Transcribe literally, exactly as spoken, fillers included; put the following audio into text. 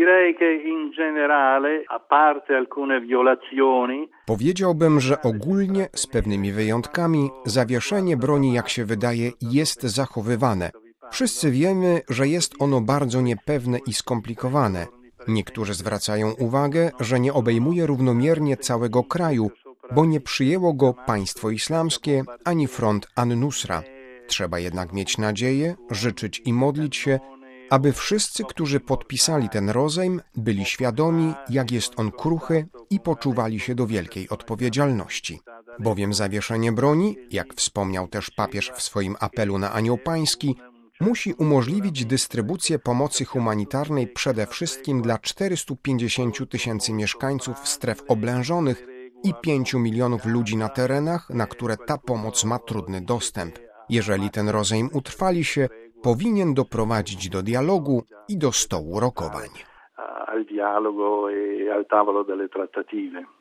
Direi che in generale, a parte alcune violazioni, powiedziałbym, że ogólnie, z pewnymi wyjątkami, zawieszenie broni, jak się wydaje, jest zachowywane. Wszyscy wiemy, że jest ono bardzo niepewne i skomplikowane. Niektórzy zwracają uwagę, że nie obejmuje równomiernie całego kraju, bo nie przyjęło go państwo islamskie ani front An-Nusra. Trzeba jednak mieć nadzieję, życzyć i modlić się, aby wszyscy, którzy podpisali ten rozejm, byli świadomi, jak jest on kruchy i poczuwali się do wielkiej odpowiedzialności. Bowiem zawieszenie broni, jak wspomniał też papież w swoim apelu na Anioł Pański, musi umożliwić dystrybucję pomocy humanitarnej przede wszystkim dla czterystu pięćdziesięciu tysięcy mieszkańców stref oblężonych i pięciu milionów ludzi na terenach, na które ta pomoc ma trudny dostęp. Jeżeli ten rozejm utrwali się, powinien doprowadzić do dialogu i do stołu rokowań. Al dialogo e al tavolo delle trattative.